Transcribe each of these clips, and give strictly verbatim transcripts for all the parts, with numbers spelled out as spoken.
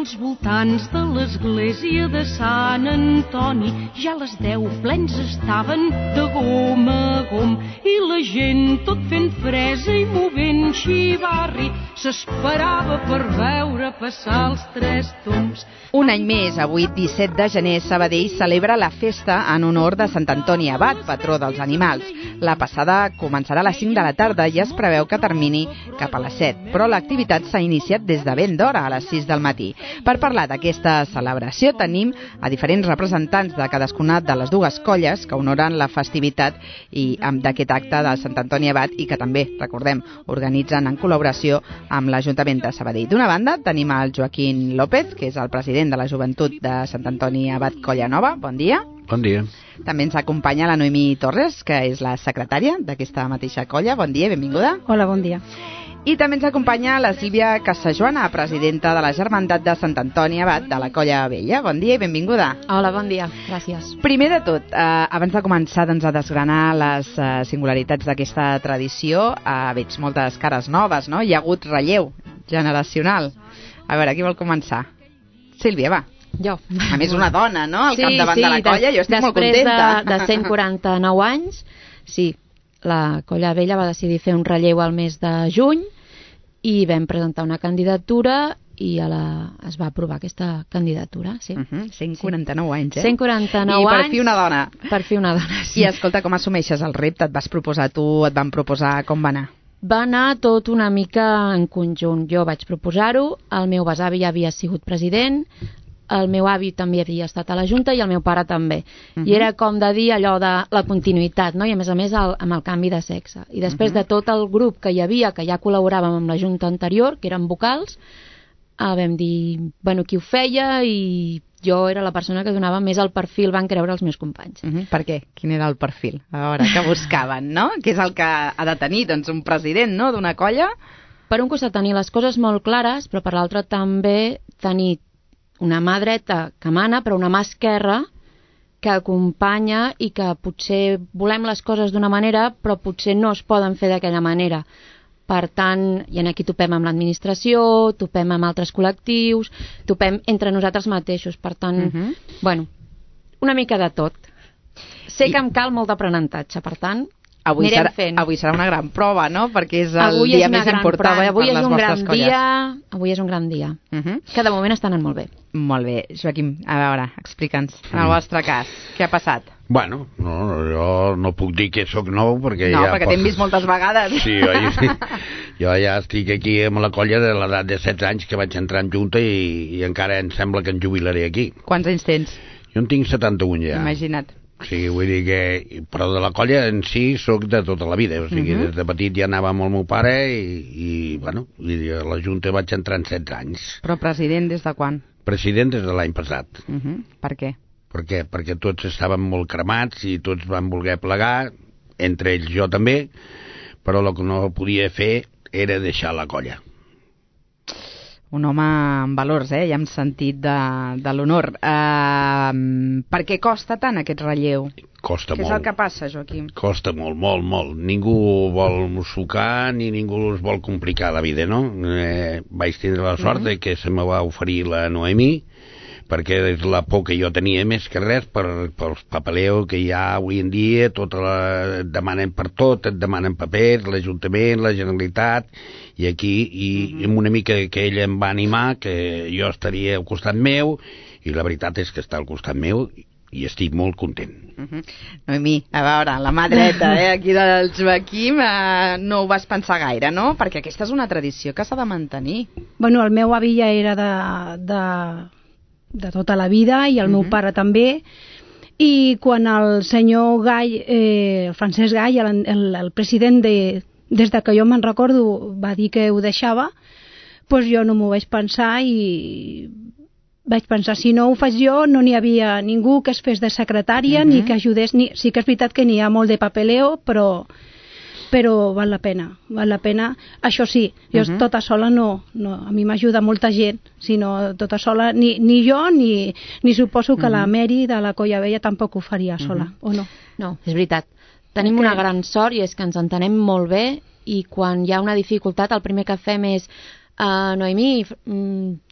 als voltants de l'església de Sant Antoni. Ja a les deu plens estaven de gom a gom i la gent tot fent fresa i movent xivarri s'esperava per veure passar els tres tombs. Un any més, avui disset de gener, Sabadell celebra la festa en honor de Sant Antoni Abat, patró dels animals. La passada començarà a les cinc de la tarda i es preveu que termini cap a les set, però l'activitat s'ha iniciat des de ben d'hora, a les sis del matí. Per parlar d'aquesta celebració tenim a diferents representants de cadascuna de les dues colles que honoren la festivitat i d'aquest acte de Sant Antoni Abat i que també, recordem, organitzen en col·laboració amb l'Ajuntament de Sabadell. D'una banda tenim el Joaquín López, que és el president de la joventut de Sant Antoni Abat Colla Nova. Bon dia. Bon dia. També ens acompanya la Noemí Torres, que és la secretària d'aquesta mateixa colla. Bon dia, benvinguda. Hola, bon dia. I també ens acompanya la Sílvia Casajoana, presidenta de la Germandat de Sant Antoni Abat de la Colla Vella. Bon dia i benvinguda. Hola, bon dia. Gràcies. Primer de tot, eh, abans de començar doncs, a desgranar les eh, singularitats d'aquesta tradició, eh, veig moltes cares noves, no? Hi ha hagut relleu generacional. A veure, qui vol començar? Sílvia, va. Jo. A més, una dona, no?, al sí, capdavant sí, de la colla, jo estic molt contenta. Després de, de cent quaranta-nou anys, sí, la Colla Vella va decidir fer un relleu al mes de juny i vam presentar una candidatura i a la, es va aprovar aquesta candidatura, sí. Uh -huh, cent quaranta-nou anys, eh? cent quaranta-nou I per anys. fi una dona. Per fi una dona, sí. I escolta, com assumeixes el repte? Et vas proposar tu, et van proposar, com va anar? Va anar tot una mica en conjunt. Jo vaig proposar-ho, el meu besavi ja havia sigut president, el meu avi també havia estat a la Junta i el meu pare també. Uh -huh. I era com de dir allò de la continuïtat, no? I a més a més el, amb el canvi de sexe. I després uh -huh. de tot el grup que hi havia, que ja col·laboràvem amb la Junta anterior, que eren vocals, eh, vam dir, bueno, qui ho feia, i jo era la persona que donava més el perfil, van creure els meus companys. Uh -huh. Per què? Quin era el perfil? A veure, que buscaven, no? Què és el que ha de tenir, doncs, un president, no?, d'una colla? Per un costat tenir les coses molt clares, però per l'altre també tenir una mà dreta que mana, però una mà esquerra que acompanya i que potser volem les coses d'una manera, però potser no es poden fer d'aquella manera. Per tant, i aquí topem amb l'administració, topem amb altres col·lectius, topem entre nosaltres mateixos. Per tant, uh -huh. bueno, una mica de tot. Sé I... que em cal molt d'aprenentatge, per tant, avui anirem serà, fent. Avui serà una gran prova, no?, perquè és el avui dia és més important prova. Avui per és les un vostres gran colles. dia, avui és un gran dia, uh -huh. que de moment està anant molt bé. Molt bé. Joaquim, a veure, explica'ns, en el vostre cas, què ha passat? Bueno, no, jo no puc dir que sóc nou, perquè no, ja... No, perquè t'hem vist moltes vegades. Sí, oi? Sí. Jo ja estic aquí amb la colla de l'edat de setze anys que vaig entrar en Junta i, i encara em sembla que em jubilaré aquí. Quants anys tens? Jo en tinc setanta-un ja. Imagina't. Sí, vull dir que... Però de la colla en si sóc de tota la vida. O sigui, uh -huh. des de petit ja anava amb el meu pare i, i bueno, i a la Junta vaig entrar en setze anys. Però president des de quan? President des de l'any passat. Uh -huh. Per què? Per què? Perquè tots estàvem molt cremats i tots van voler plegar, entre ells jo també, però el que no podia fer era deixar la colla. Un home amb valors, eh? Ja hem sentit de, de l'honor. Uh, per què costa tant aquest relleu? Costa Què molt. és el que passa, Joaquim? Costa molt, molt, molt. Ningú vol sucar ni ningú es vol complicar la vida, no? Eh, vaig tindre la sort uh-huh. que se me va oferir la Noemí, perquè és la por que jo tenia més que res per, per els papeleos que hi ha avui en dia, tota la, et demanen per tot, et demanen papers, l'Ajuntament, la Generalitat, i aquí, i uh-huh. amb una mica que ella em va animar, que jo estaria al costat meu, i la veritat és que està al costat meu, i estic molt content. Uh-huh. Noemí, a veure, la mà dreta, eh, aquí del Joaquim, eh, no ho vas pensar gaire, no? Perquè aquesta és una tradició que s'ha de mantenir. Bueno, el meu avi ja era de... de... de tota la vida i el uh-huh. meu pare també, i quan el senyor Gall, eh, el Francesc Gall, el, el, el president de, des de que jo me'n recordo va dir que ho deixava, doncs jo no m'ho vaig pensar i vaig pensar, si no ho faig jo no n'hi havia ningú que es fes de secretària uh-huh. ni que ajudés, ni, sí que és veritat que n'hi ha molt de papeleo, però però val la pena, val la pena. Això sí, jo uh-huh. tota sola no, no, a mi m'ajuda molta gent, sinó tota sola, ni, ni jo, ni, ni suposo que uh-huh. la Mary de la Colla Vella tampoc ho faria sola, uh-huh. o no? No, és veritat. Tenim okay. una gran sort i és que ens entenem molt bé i quan hi ha una dificultat el primer que fem és uh, Noemí, mm,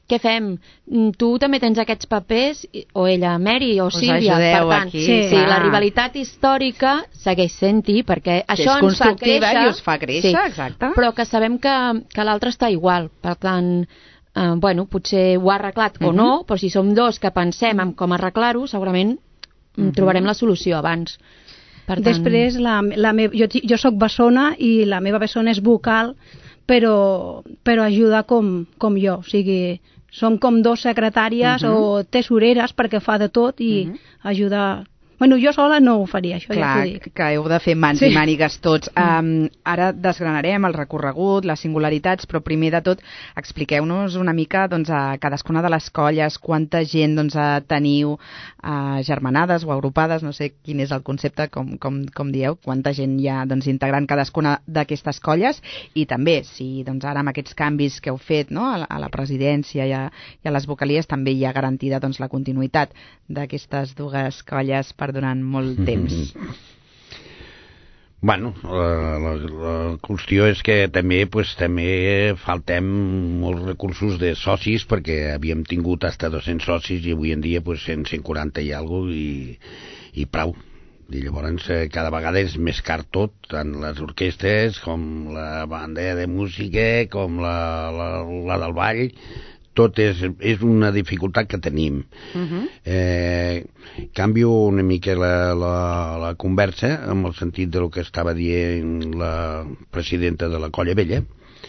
què fem? Tu també tens aquests papers, o ella, Mary o Us Sílvia, per tant, aquí, sí, sí, ah. la rivalitat històrica segueix sent-hi, perquè això és ens fa constructiva créixer, i us fa créixer, sí, exacte. però que sabem que, que l'altre està igual, per tant, eh, bueno, potser ho ha arreglat uh-huh. o no, però si som dos que pensem en com arreglar-ho, segurament uh-huh. trobarem la solució abans. Per tant... Després, la, la me... jo, jo soc bessona i la meva bessona és vocal, però, però ajuda com, com jo, o sigui, som com dos secretàries uh-huh. o tesoreres perquè fa de tot i uh-huh. ajuda... Bueno, jo sola no ho faria, això. Clar, ja t'ho dic. que heu de fer mans sí. i mànigues tots. Um, ara desgranarem el recorregut, les singularitats, però primer de tot expliqueu-nos una mica doncs, a cadascuna de les colles, quanta gent doncs, teniu uh, germanades o agrupades, no sé quin és el concepte, com, com, com dieu, quanta gent hi ha doncs, integrant cadascuna d'aquestes colles, i també, si doncs, ara amb aquests canvis que heu fet no, a, la, a la presidència i a, i a les vocalies, també hi ha garantida doncs, la continuïtat d'aquestes dues colles per durant molt temps. Bueno, la, la, la qüestió és que també, pues, també faltem molts recursos de socis, perquè havíem tingut fins a dos-cents socis i avui en dia pues, cent quaranta i alguna cosa i, i prou. I llavors eh, cada vegada és més car tot, tant les orquestres com la banda de música, com la, la, la del ball, tot és, és una dificultat que tenim. Uh-huh. Eh, canvio una mica la, la, la conversa en el sentit del que estava dient la presidenta de la Colla Vella.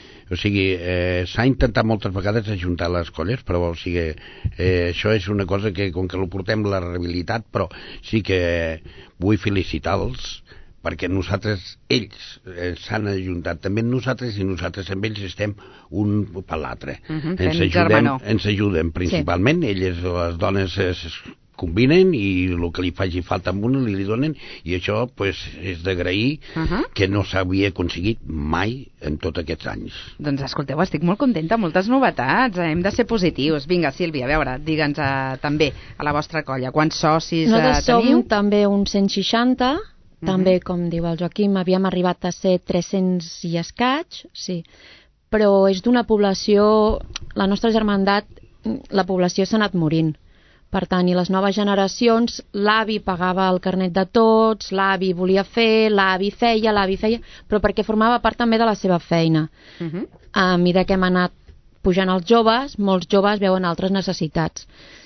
O sigui, eh, s'ha intentat moltes vegades ajuntar les colles, però o sigui, eh, això és una cosa que, com que lo portem la rehabilitat, però sí que vull felicitar-los, perquè nosaltres, ells eh, s'han ajuntat també amb nosaltres i nosaltres amb ells estem un per l'altre. Uh-huh, ens, ajudem, ens ajudem principalment, sí. Elles, les dones es combinen i el que li faci falta amb una li, li donen, i això pues, és d'agrair uh-huh. que no s'havia aconseguit mai en tots aquests anys. Doncs escolteu, estic molt contenta, moltes novetats, hem de ser positius. Vinga, Sílvia, a veure, digue'ns uh, també a la vostra colla, quants socis uh, Nosaltres teniu? som també uns cent seixanta. També, uh-huh. com diu el Joaquim, havíem arribat a ser tres-cents i escaig, sí. Però és d'una població... La nostra germandat, la població s'ha anat morint. Per tant, i les noves generacions, l'avi pagava el carnet de tots, l'avi volia fer, l'avi feia, l'avi feia, però perquè formava part també de la seva feina. Uh-huh. A mesura que hem anat pujant els joves, molts joves veuen altres necessitats.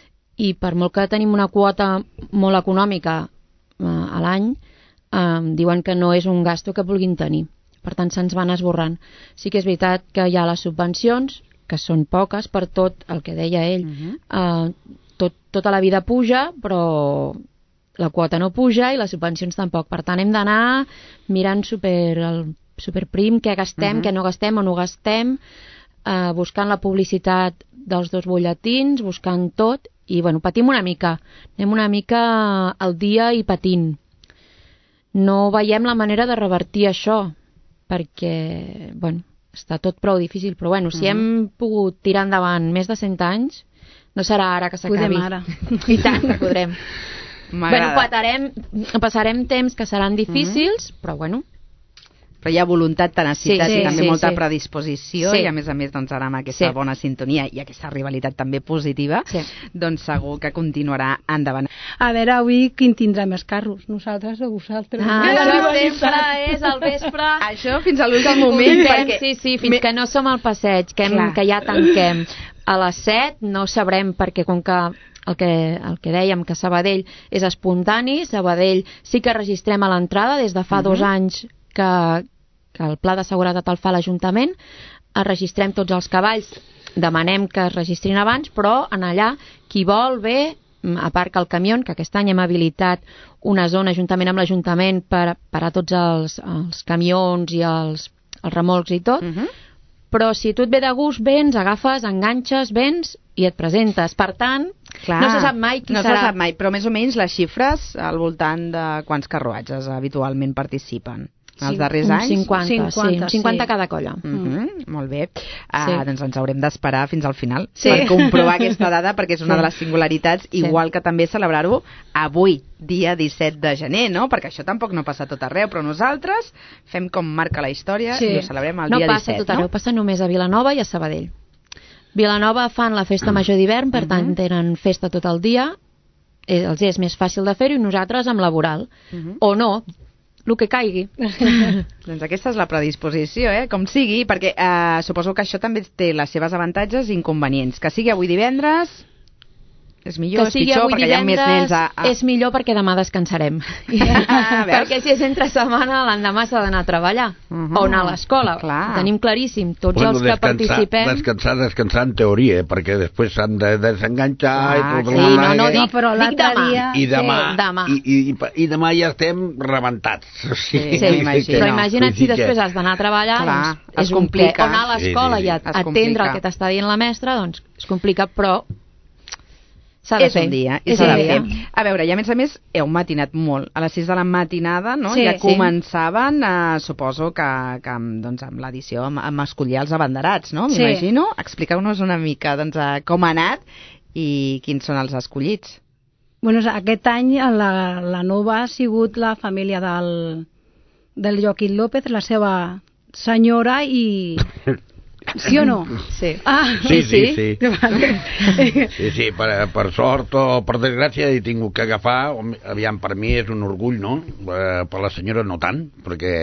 I per molt que tenim una quota molt econòmica uh, a l'any, Um, diuen que no és un gasto que vulguin tenir, per tant se'ns van esborrant. Sí que és veritat que hi ha les subvencions, que són poques per tot el que deia ell. Uh-huh. uh, tot, tota la vida puja, però la quota no puja i les subvencions tampoc, per tant hem d'anar mirant super, el superprim, què gastem, uh-huh. què no gastem o no gastem, uh, buscant la publicitat dels dos butlletins, buscant tot, i bueno, patim una mica, anem una mica al dia i patint. No veiem la manera de revertir això, perquè, bueno, està tot prou difícil, però bueno, si uh-huh. hem pogut tirar endavant més de cent anys, no serà ara que s'acabi. Podem ara. I tant que podrem. Bueno, patarem, passarem temps que seran difícils, uh-huh. però bueno. Però hi ha voluntat, tenacitat sí, sí, i també sí, molta sí. predisposició sí. i a més a més doncs, ara amb aquesta sí. bona sintonia i aquesta rivalitat també positiva, sí. doncs segur que continuarà endavant. A veure, avui qui tindrà més carros? Nosaltres o vosaltres? Ah, això sempre és al vespre. Això fins a l'últim moment. Perquè... Sí, sí, fins me... que no som al passeig, que, hem, que ja tanquem. A les set no sabrem perquè com que el que, el que dèiem, que Sabadell és espontani, Sabadell sí que registrem a l'entrada des de fa uh-huh. dos anys que, que el pla de seguretat el fa l'Ajuntament, registrem tots els cavalls, demanem que es registrin abans, però en allà qui vol ve, aparca el camió, que aquest any hem habilitat una zona juntament amb l'Ajuntament per parar tots els, els camions i els, els remolcs i tot, uh-huh. però si tu et ve de gust, vens, agafes, enganxes, vens i et presentes. Per tant, clar, no se sap mai qui no serà. No se sap mai, però més o menys les xifres al voltant de quants carruatges habitualment participen. En els darrers anys? cinquanta, cinquanta, sí, cinquanta sí. cada colla. Mm-hmm, molt bé. Uh, sí. Doncs ens haurem d'esperar fins al final sí. per comprovar aquesta dada, perquè és una sí. de les singularitats, sí. igual que també celebrar-ho avui, dia disset de gener, no? Perquè això tampoc no passa tot arreu, però nosaltres fem com marca la història sí. i ho celebrem el no dia passa disset. Tot arreu, no passa només a Vilanova i a Sabadell. Vilanova fan la festa major d'hivern, per tant tenen festa tot el dia, eh, els és més fàcil de fer-ho, i nosaltres amb laboral. Uh-huh. O no, el que caigui. Doncs aquesta és la predisposició, eh? Com sigui, perquè eh, suposo que això també té les seves avantatges i inconvenients. Que sigui avui divendres és millor, és pitjor, perquè hi ha més nens a... a... És millor perquè demà descansarem. Ah, perquè si és entre setmana, l'endemà s'ha d'anar a treballar uh-huh. o anar a l'escola. Clar. Tenim claríssim, tots bueno, els que descansar, participem... Descansar, descansar en teoria, perquè després s'han de desenganxar ah, i tot sí, el no, no, dic, però dic demà. Dia... I demà, sí, demà. I, i, i demà ja estem rebentats. Sí, sí, sí imagino. Però imagina't si després has d'anar a treballar, clar, doncs és complicat. O anar a l'escola sí, sí, sí. i atendre el que t'està dient la mestra, doncs és complicat, però... S'ha de és fer. un dia, i s'ha de fer. A veure, i a més a més, heu matinat molt. A les sis de la matinada, no? Sí, ja sí. començaven, eh, suposo que, que amb, doncs, amb l'edició, amb, amb escollir els abanderats, no? M'imagino. Sí. Expliqueu-nos una mica doncs, com ha anat i quins són els escollits. Bueno, aquest any la, la nova ha sigut la família del, del Joaquín López, la seva senyora i... Sí o no? Sí. Ah, sí, sí, sí. Sí, vale. sí, sí per, per sort o per desgràcia he tingut que agafar, aviam, per mi és un orgull, no? Per la senyora no tant, perquè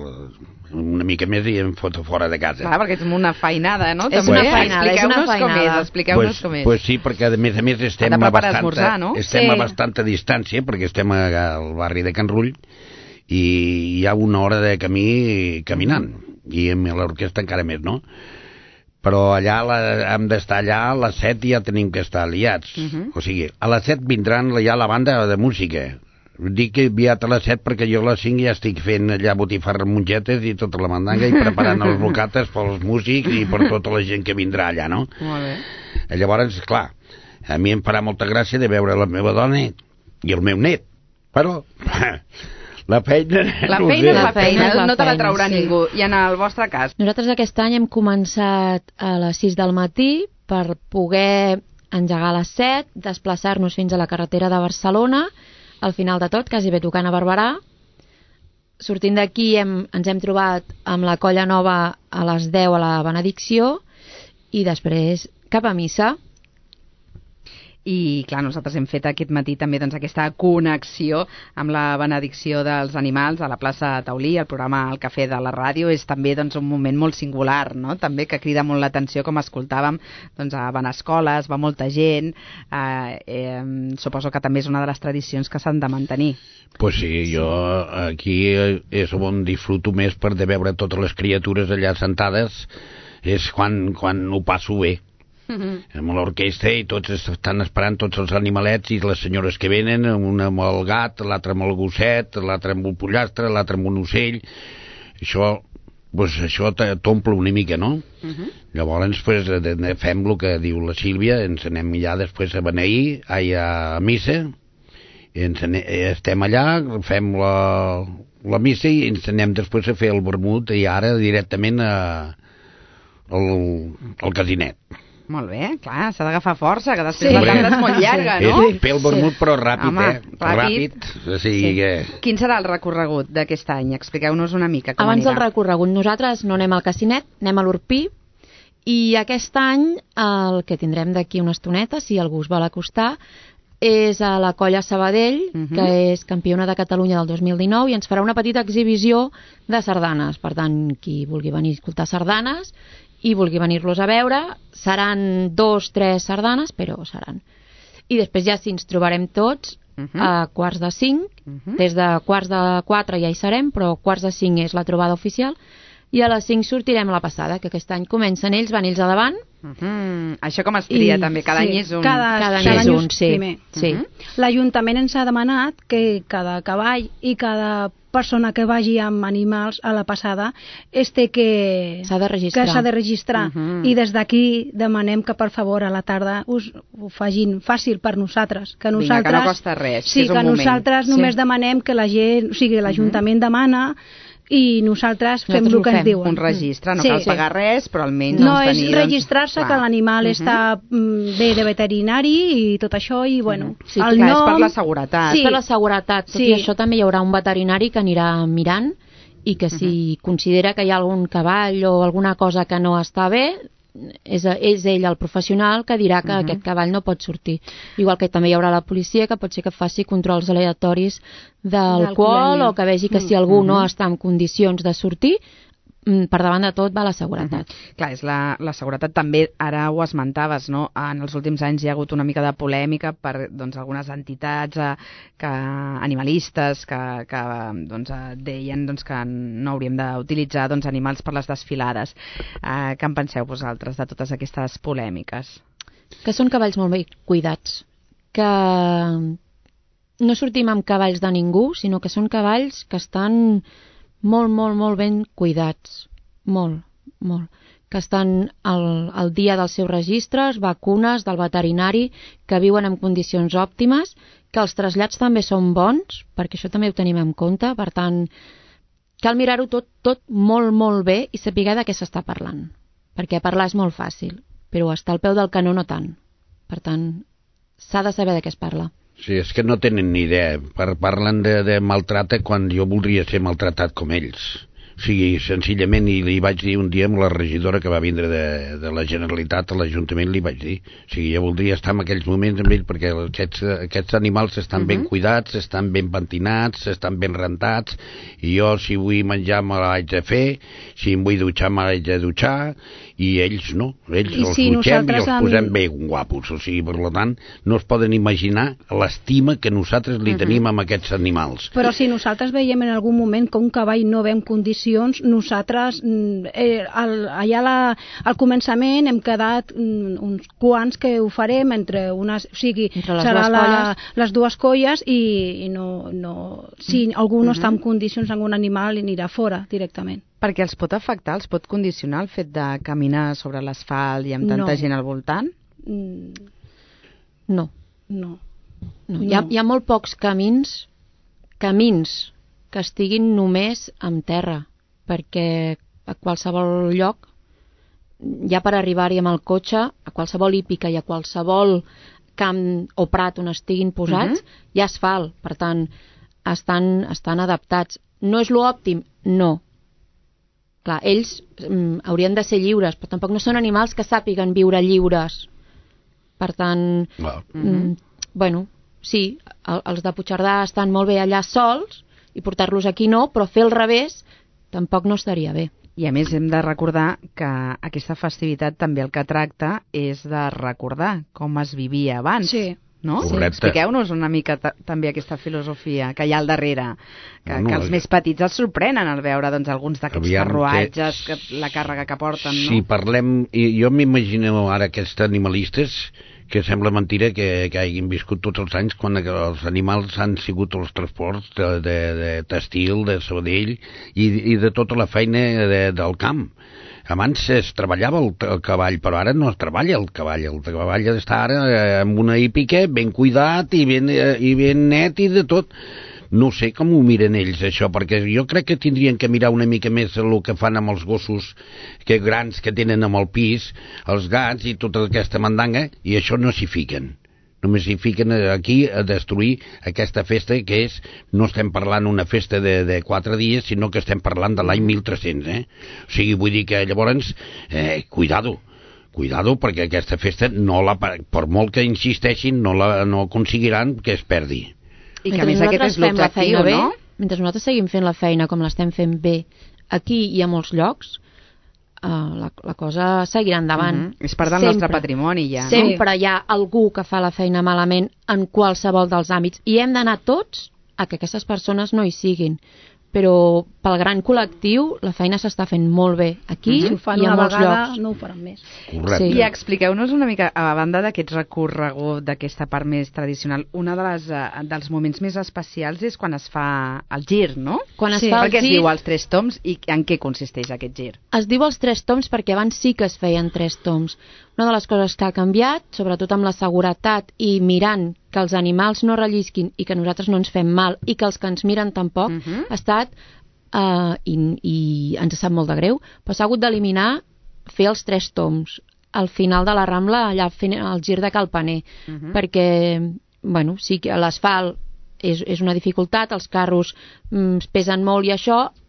una mica més i em foto fora de casa. Clar, perquè és una feinada, no? És També. una feinada, és una feinada. Com és, expliqueu-nos pues, com és. Pues sí, perquè a més a més estem, a, bastanta, esmorzar, no? estem sí. a bastanta distància, perquè estem al barri de Can Rull i hi ha una hora de camí caminant, i amb l'orquestra encara més, no? Però allà la, hem d'estar allà a les set i ja tenim que estar aliats. Uh -huh. O sigui, a les set vindran ja la banda de música. Dic que aviat a les set perquè jo a les cinc ja estic fent allà botifarres mongetes i tota la mandanga i preparant els bocates pels músics i per tota la gent que vindrà allà, no? Molt bé. Llavors, clar, a mi em farà molta gràcia de veure la meva dona i el meu net, però... La feina... La no feina és la feina, feina, és la no te la feina, traurà sí. ningú. I en el vostre cas? Nosaltres aquest any hem començat a les sis del matí per poder engegar a les set, desplaçar-nos fins a la carretera de Barcelona, al final de tot, quasi bé tocant a Barberà. Sortint d'aquí hem, ens hem trobat amb la Colla Nova a les deu a la benedicció i després cap a missa. I, clar, nosaltres hem fet aquest matí també doncs, aquesta connexió amb la benedicció dels animals a la plaça Taulí, el programa El Cafè de la Ràdio. És també doncs, un moment molt singular, no? També que crida molt l'atenció, com escoltàvem, doncs, van a escoles, va molta gent, eh, eh, suposo que també és una de les tradicions que s'han de mantenir. Pues sí, jo aquí és on disfruto més per de veure totes les criatures allà sentades, és quan, quan ho passo bé. Uh-huh. Amb l'orquestra i tots estan esperant tots els animalets i les senyores que venen, una amb el gat, l'altra amb el gosset, l'altra amb un pollastre, l'altra amb un ocell. Això, pues, això t'omple una mica, no? Uh-huh. Llavors pues, fem el que diu la Sílvia, ens anem ja després a beneir, a missa, ens anem, estem allà, fem la, la missa i ens anem després a fer el vermut i ara directament a, al, al casinet. Molt bé, clar, s'ha d'agafar força, que després sí. la tarda és molt llarga, no? És pel vermut, sí. però ràpid, Home, eh? Ràpid. ràpid. O sigui sí. que... Quin serà el recorregut d'aquest any? Expliqueu-nos una mica com Abans anirà. del recorregut, nosaltres no anem al Casinet, anem a l'Orpí, i aquest any el que tindrem d'aquí una estoneta, si algú us vol acostar, és a la Colla Sabadell, uh-huh. que és campiona de Catalunya del dos mil dinou, i ens farà una petita exhibició de sardanes. Per tant, qui vulgui venir a escoltar sardanes i vulgui venir-los a veure, seran dos, tres sardanes, però seran. I després ja si ens trobarem tots uh-huh. a quarts de cinc, uh-huh. des de quarts de quatre ja hi serem, però quarts de cinc és la trobada oficial, i a les cinc sortirem a la passada, que aquest any comencen ells, van ells a davant. Uh-huh. Això com es tria, I, també? Cada sí, any és un... Cada, cada, cada any és un, sí. Primer. sí. Uh-huh. L'Ajuntament ens ha demanat que cada cavall i cada persona que vagi amb animals a la passada es té que... S'ha de registrar. Que s'ha de registrar. Uh-huh. I des d'aquí demanem que, per favor, a la tarda us ho facin fàcil per nosaltres. Que nosaltres... Vinga, que no costa res, sí, que és un que moment. nosaltres només sí. demanem que la gent... O sigui, l'Ajuntament uh-huh. demana i nosaltres fem nosaltres el que fem. ens diuen. Un registre, no sí, cal sí. pagar res, però almenys... No, doncs, és tenir, registrar-se doncs, que l'animal uh-huh. està bé de veterinari i tot això, i bueno... Uh-huh. Sí, el clar, nom... és per la seguretat. Sí. És per la seguretat. Tot sí. i això també hi haurà un veterinari que anirà mirant i que si uh-huh. considera que hi ha algun cavall o alguna cosa que no està bé, és, és ell el professional que dirà que uh -huh. aquest cavall no pot sortir. Igual que també hi haurà la policia que pot ser que faci controls aleatoris d'alcohol o que vegi que si algú uh -huh. no està en condicions de sortir, per davant de tot va la seguretat. Uh -huh. Clar, és la, la seguretat també, ara ho esmentaves, no? En els últims anys hi ha hagut una mica de polèmica per doncs, algunes entitats eh, que, animalistes que, que doncs, eh, deien doncs, que no hauríem d'utilitzar doncs, animals per les desfilades. Eh, què en penseu vosaltres de totes aquestes polèmiques? Que són cavalls molt ben cuidats, que no sortim amb cavalls de ningú, sinó que són cavalls que estan molt, molt, molt ben cuidats. Molt, molt. Que estan al, al dia dels seus registres, vacunes del veterinari, que viuen en condicions òptimes, que els trasllats també són bons, perquè això també ho tenim en compte, per tant, cal mirar-ho tot, tot molt, molt bé i saber de què s'està parlant. Perquè parlar és molt fàcil, però estar al peu del canó no tant. Per tant, s'ha de saber de què es parla. Sí, és que no tenen ni idea. Parlen de, de maltracte quan jo voldria ser maltratat com ells. O sigui, senzillament, i li vaig dir un dia amb la regidora que va vindre de, de la Generalitat a l'Ajuntament, li vaig dir, o sigui, jo voldria estar en aquells moments amb ell perquè aquests, aquests animals estan uh-huh. ben cuidats, estan ben pentinats, estan ben rentats, i jo si vull menjar me l'haig de fer, si em vull dutxar me l'haig de dutxar, i ells no, ells I els si dutxem i els en... posem bé guapos, o sigui, per tant, no es poden imaginar l'estima que nosaltres li uh-huh. tenim amb aquests animals. Però si nosaltres veiem en algun moment que un cavall no ve en condicions, nosaltres eh, al, allà la, al començament hem quedat mm, uns quants que ho farem entre unes, o sigui, entre les serà dues la, les dues colles i, i no, no, si algú no uh-huh. està en condicions amb un animal anirà fora directament. Perquè els pot afectar, els pot condicionar el fet de caminar sobre l'asfalt i amb tanta no. gent al voltant? Mm. No. No. no. Hi, ha, hi ha molt pocs camins, camins que estiguin només en terra, perquè a qualsevol lloc, ja per arribar-hi amb el cotxe, a qualsevol hípica i a qualsevol camp o prat on estiguin posats, uh-huh. hi ha asfalt, per tant, estan, estan adaptats. No és l'òptim? No. Clar, ells mm, haurien de ser lliures, però tampoc no són animals que sàpiguen viure lliures. Per tant, wow. mm, bueno, sí, el, els de Puigcerdà estan molt bé allà sols, i portar-los aquí no, però fer el revés tampoc no estaria bé. I a més hem de recordar que aquesta festivitat també el que tracta és de recordar com es vivia abans. Sí. No? Sí. Expliqueu-nos una mica també aquesta filosofia que hi ha al darrere, que, no, no, que els més petits els sorprenen al veure doncs, alguns d'aquests carruatges, que, la càrrega que porten. No? Si parlem, jo m'imagino ara aquests animalistes que sembla mentira que, que hagin viscut tots els anys quan els animals han sigut els transports de, de, de Testil, de Sabadell i, i de tota la feina de, del camp. Abans es treballava el, el cavall, però ara no es treballa el cavall. El cavall està ara amb una hípica ben cuidat i ben, i ben net i de tot. No sé com ho miren ells, això, perquè jo crec que tindrien que mirar una mica més el que fan amb els gossos que grans que tenen amb el pis, els gats i tota aquesta mandanga, i això no s'hi fiquen. Només s'hi fiquen aquí a destruir aquesta festa que és, no estem parlant una festa de, de quatre dies, sinó que estem parlant de l'any mil tres-cents, eh? O sigui, vull dir que llavors, eh, cuidado, cuidado, perquè aquesta festa, no la, per molt que insisteixin, no, la, no aconseguiran que es perdi. I que a més aquest és l'objectiu, no? Mentre nosaltres seguim fent la feina com l'estem fent bé aquí i a molts llocs, Uh, la, la cosa seguirà endavant. Uh-huh. És part del sempre, nostre patrimoni ja. Sempre sí. Hi ha algú que fa la feina malament en qualsevol dels àmbits i hem d'anar tots a que aquestes persones no hi siguin. Però pel gran col·lectiu la feina s'està fent molt bé aquí uh-huh. i a molts vegada, llocs. No ho faran més. Sí. I expliqueu-nos una mica, a banda d'aquest recorregut, d'aquesta part més tradicional, un de les, uh, dels moments més especials és quan es fa el gir, no? Quan es sí. fa el perquè gir... es diu els tres toms i en què consisteix aquest gir? Es diu els tres toms perquè abans sí que es feien tres toms. Una de les coses que ha canviat, sobretot amb la seguretat i mirant que els animals no rellisquin i que nosaltres no ens fem mal i que els que ens miren tampoc, uh-huh. ha estat, uh, i, i ens sap molt de greu, però s'ha hagut d'eliminar fer els tres toms al final de la Rambla, allà al gir de Calpaner, uh-huh. perquè, bueno, sí que l'asfalt és, és una dificultat, els carros mm, pesen molt i això,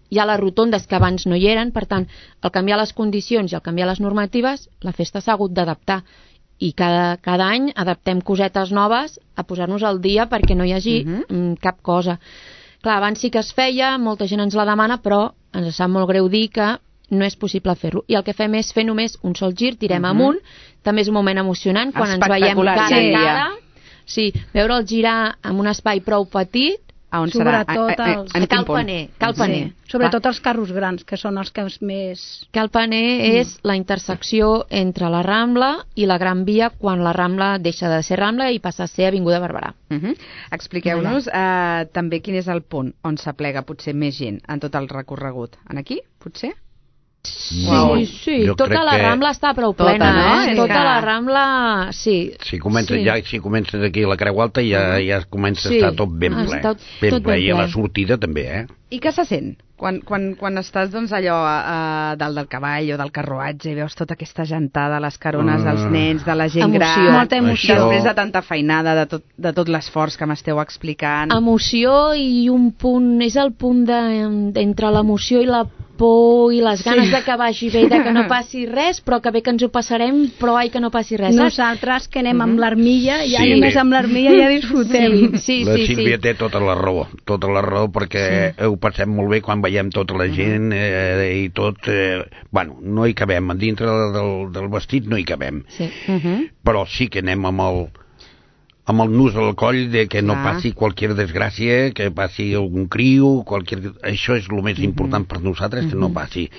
hi ha les rotondes que abans no hi eren, per tant, al canviar les condicions i al canviar les normatives, la festa s'ha hagut d'adaptar. I cada, cada any adaptem cosetes noves a posar-nos al dia perquè no hi hagi uh -huh. cap cosa. Clar, abans sí que es feia, molta gent ens la demana, però ens sap molt greu dir que no és possible fer-ho. I el que fem és fer només un sol gir, tirem uh -huh. amunt, també és un moment emocionant quan ens veiem cara a sí. cara. Sí, veure el girar en un espai prou petit, a on serà? Sobretot A, a, els... a, a Cal Paner, Cal Paner. Sí. Sobretot els carros grans, que són els que més... Cal Paner mm. és la intersecció entre la Rambla i la Gran Via quan la Rambla deixa de ser Rambla i passa a ser Avinguda Barberà. Uh -huh. Expliqueu-nos uh, també quin és el punt on s'aplega potser més gent en tot el recorregut. En aquí, potser? Sí, Wow. sí, Jo tota crec la que- Rambla està prou Tota, plena, no? eh? És Tota que- la Rambla, sí. Si comences, Sí. ja, si comences aquí a la Creu Alta ja, ja comença Sí. a estar tot ben Ah, ple. tot- ben tot ple. ben I a la ple. sortida també, eh? I què se sent? Quan, quan, quan estàs doncs, allò a, a dalt del cavall o del carruatge i veus tota aquesta gentada, les carones Ah. dels nens, de la gent Emoció. gran... Molta emoció. Això- Després de tanta feinada, de tot, de tot l'esforç que m'esteu explicant... Emoció i un punt, és el punt de, entre l'emoció i la por i les ganes Sí. de que vagi bé, de que no passi res, però que bé que ens ho passarem, però ai que no passi res. saps? Nosaltres que anem amb l'armilla, ja Sí, només bé. amb l'armilla ja disfrutem. Sí, la sí, Sílvia sí. té tota la raó, tota la raó perquè sí. ho passem molt bé quan veiem tota la gent eh, i tot, eh, bueno, no hi cabem, dintre del, del vestit no hi cabem, Sí. Uh -huh. però sí que anem amb el amb el nus al coll de que no Clar. passi qualsevol desgràcia, que passi algun criu, qualsevol... això és el més important per nosaltres, que no passi.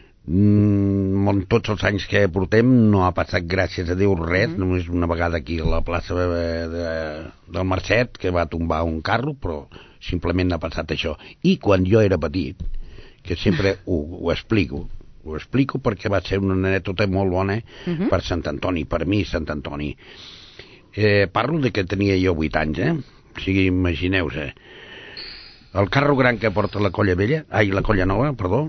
Mm, en tots els anys que portem no ha passat, gràcies a Déu, res, mm -hmm. només una vegada aquí a la plaça de, de, del Mercet, que va tombar un carro, però simplement ha passat això. I quan jo era petit, que sempre ho, ho explico, ho explico perquè va ser una anècdota molt bona uh -huh. per Sant Antoni, per mi Sant Antoni. Eh, parlo de que tenia jo vuit anys, eh? O sigui, imagineu-vos, eh? El carro gran que porta la colla vella, ai, la colla nova, perdó,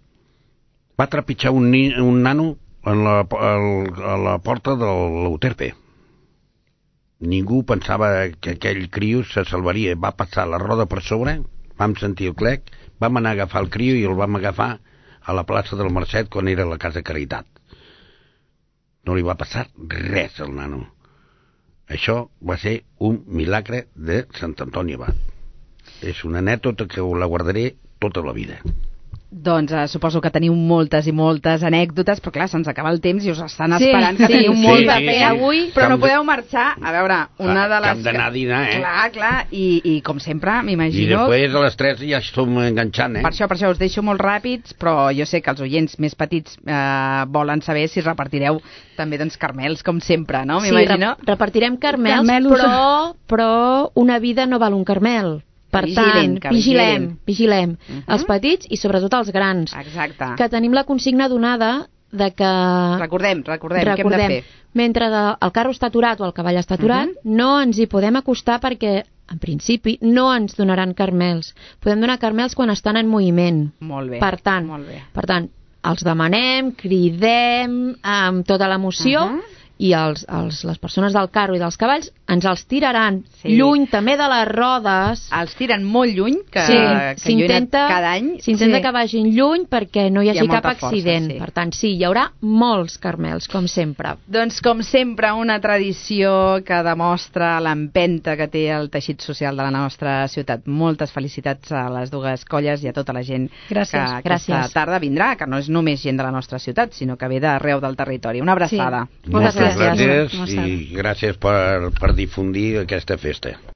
va trepitjar un, ni, un nano en la, el, a la porta de l'Euterpe. Ningú pensava que aquell criu se salvaria. Va passar la roda per sobre, vam sentir el clec, vam anar a agafar el criu i el vam agafar a la plaça del Mercet quan era la Casa Caritat. No li va passar res al nano. Això va ser un milagre de Sant Antoni Abat. És una anècdota que la guardaré tota la vida. Doncs eh, suposo que teniu moltes i moltes anècdotes, però clar, se'ns acaba el temps i us estan Sí, esperant, que sí, teniu sí, molt de sí, fer sí. avui, però Hem no de- podeu marxar. A veure, una de Que hem les... d'anar a dinar, eh? Clar, clar, i, i com sempre, I m'imagino... després a les tres ja estem enganxant, eh? Per això, per això us deixo molt ràpids, però jo sé que els oients més petits eh, volen saber si repartireu també doncs carmels, com sempre, no? Sí, M'imagino. re repartirem carmels, Carmelos. però, però una vida no val un carmel. Per Vigilin, tant, que vigilem, vigilem. Uh -huh. Els petits i sobretot els grans. Exacte. Que tenim la consigna donada de que... Recordem, recordem, què hem de recordem, fer? mentre de, el carro està aturat o el cavall està aturat, Uh -huh. no ens hi podem acostar perquè, en principi, no ens donaran carmels. Podem donar carmels quan estan en moviment. Molt bé. Per tant, molt bé. per tant, els demanem, cridem amb tota l'emoció Uh -huh. i els, els, les persones del carro i dels cavalls ens els tiraran Sí. lluny també de les rodes. Els tiren molt lluny, que, Sí, que jo he anat s'intenta cada any. s'intenta Sí. que vagin lluny perquè no hi Hi hagi ha cap molta força, accident. sí. Per tant, sí, hi haurà molts carmels, com sempre. Doncs, com sempre, una tradició que demostra l'empenta que té el teixit social de la nostra ciutat. Moltes felicitats a les dues colles i a tota la gent Gràcies. que aquesta Gràcies. tarda vindrà, que no és només gent de la nostra ciutat, sinó que ve d'arreu del territori. Una abraçada. Sí. Moltes Moltes gràcies. gràcies Una abraçada. i gràcies per, per difundir aquesta festa.